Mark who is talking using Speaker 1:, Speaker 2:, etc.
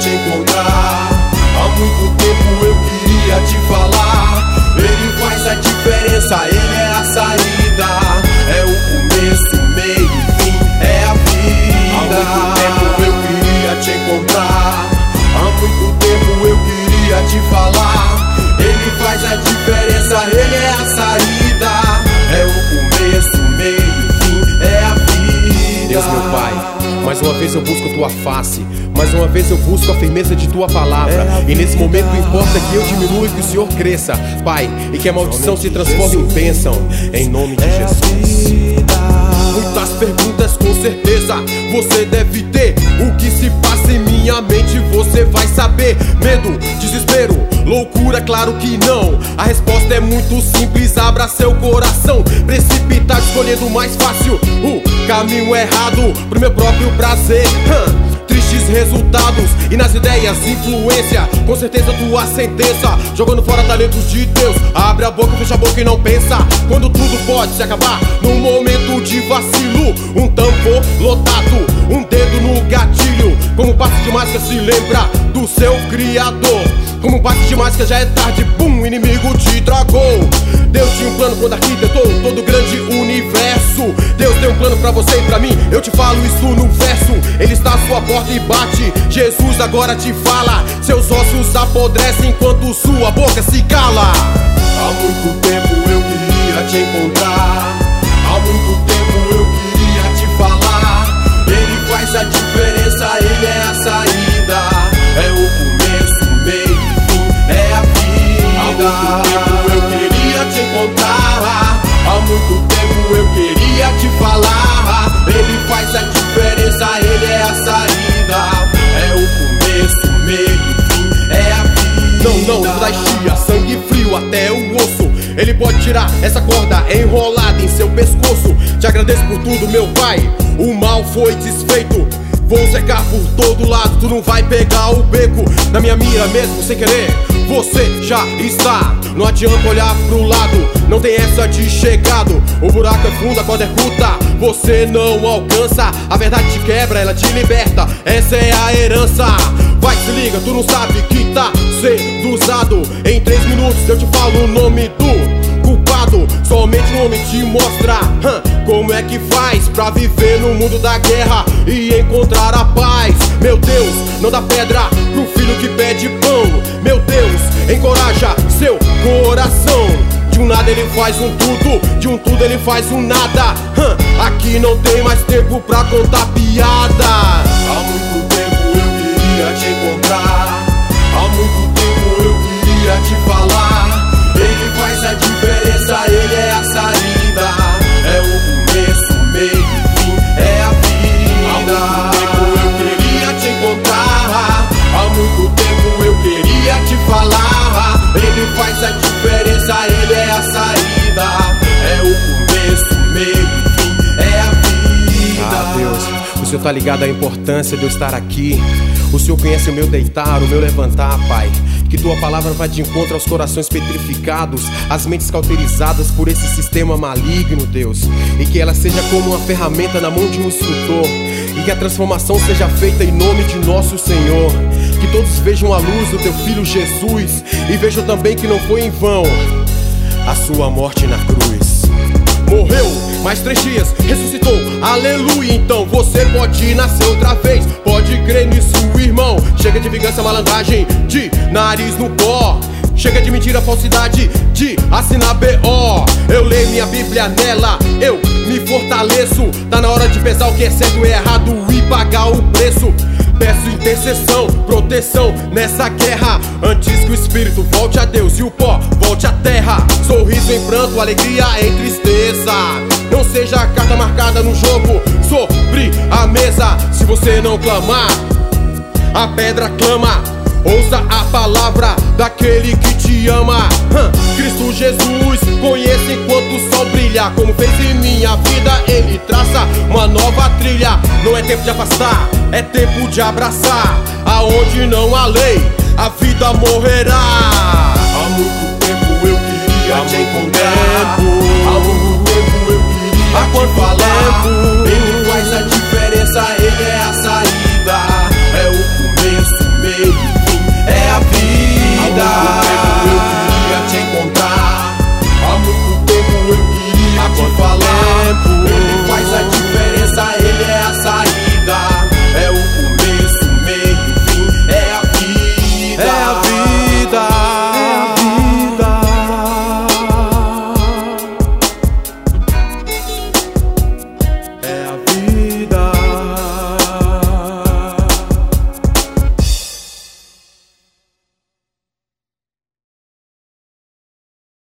Speaker 1: te encontrar. Há muito tempo eu queria te falar. Ele faz a diferença, ele é a saída. É o começo, meio e fim, é a vida. Há muito tempo eu queria te encontrar. Há muito tempo eu queria te falar. Ele faz a diferença, ele é a saída. É o começo, meio e fim, é a vida.
Speaker 2: Deus, meu Pai, mais uma vez eu busco tua face. Mais uma vez eu busco a firmeza de tua palavra. E nesse momento importa que eu diminua e que o Senhor cresça, Pai, e que a maldição se transforme em bênção, em nome de Jesus.
Speaker 1: Muitas perguntas com certeza você deve ter. O que se passa em minha mente você vai saber. Medo, desespero, loucura, claro que não. A resposta é muito simples, abra seu coração. Precipitado escolhendo o mais fácil, o caminho errado pro meu próprio prazer. Tristes resultados e nas ideias influência. Com certeza tua sentença, jogando fora talentos de Deus. Abre a boca, fecha a boca e não pensa. Quando tudo pode se acabar num momento de vacilo. Um tambor lotado, um dedo no gatilho. Como passe de máscara se lembra do seu criador. Como passe de máscara já é tarde, pum, inimigo te tragou. Deus tinha um plano quando arquitetou todo o grande universo. Deus tem um plano pra você e pra mim, eu te falo isso no verso. Ele está à sua porta e bate, Jesus agora te fala. Seus ossos apodrecem enquanto sua boca se cala. Há muito tempo eu queria te encontrar. Há muito tempo eu queria te falar. Ele faz a diferença, ele é a saída. É o começo, meio e fim, é a vida. Há muito tempo eu queria te encontrar. Há muito tempo eu queria te falar. Ele faz a diferença, ele é a saída. É o começo, meio e fim, é a vida.
Speaker 2: Não traz chia, sangue frio até o osso. Ele pode tirar essa corda enrolada em seu pescoço. Te agradeço por tudo, meu Pai, o mal foi desfeito. Vou cercar por todo lado, tu não vai pegar o beco. Na minha mira mesmo, sem querer, você já está. Não adianta olhar pro lado, não tem essa de chegado. O buraco é fundo, a corda é curta, você não alcança. A verdade te quebra, ela te liberta, essa é a herança. Vai, se liga, tu não sabe que tá sendo usado. Em 3 minutos eu te falo o nome do culpado. Somente um homem te mostra como é que faz pra viver no mundo da guerra e encontrar a paz. Meu Deus, não dá pedra pro filho que pede pão. Meu Deus, encoraja seu coração. De um nada ele faz um tudo, de um tudo ele faz um nada. Aqui não tem mais tempo pra contar piada.
Speaker 1: Há muito tempo eu queria te encontrar. Há muito tempo eu queria te falar. Ele faz a diferença, ele é a saída. É o começo, meio e fim, é a vida. Há muito tempo eu queria te encontrar. Há muito tempo eu queria te falar. Ele faz a diferença, ele é a saída. É o começo, meio e fim, é a vida.
Speaker 2: Ah, Deus, o Senhor tá ligado à importância de eu estar aqui. O Senhor conhece o meu deitar, o meu levantar, Pai. Que tua palavra vá de encontro aos corações petrificados, às mentes cauterizadas por esse sistema maligno, Deus. E que ela seja como uma ferramenta na mão de um instrutor. E que a transformação seja feita em nome de nosso Senhor. Que todos vejam a luz do teu Filho Jesus. E vejam também que não foi em vão a sua morte na cruz. Morreu, mais 3 dias, ressuscitou, aleluia. Então você pode nascer outra vez, pode crer nisso, irmão. Chega de vingança, malandragem, de nariz no pó. Chega de mentira, falsidade, de assinar B.O. Eu leio minha Bíblia nela, eu me fortaleço. Tá na hora de pesar o que é certo e errado e pagar o preço. Peço intercessão, proteção nessa guerra, antes que o espírito volte a Deus e o pó volte à terra. Sorriso em pranto, alegria em tristeza. Não seja a carta marcada no jogo sobre a mesa. Se você não clamar, a pedra clama. Ouça a palavra daquele que te ama. Cristo Jesus, conheça enquanto o sol brilha. Como fez em minha vida, ele traça uma nova trilha. Não é tempo de afastar, é tempo de abraçar. Aonde não há lei, a vida morrerá.
Speaker 1: Há muito tempo eu queria te encontrar. Há muito tempo eu queria te falar. Ele faz a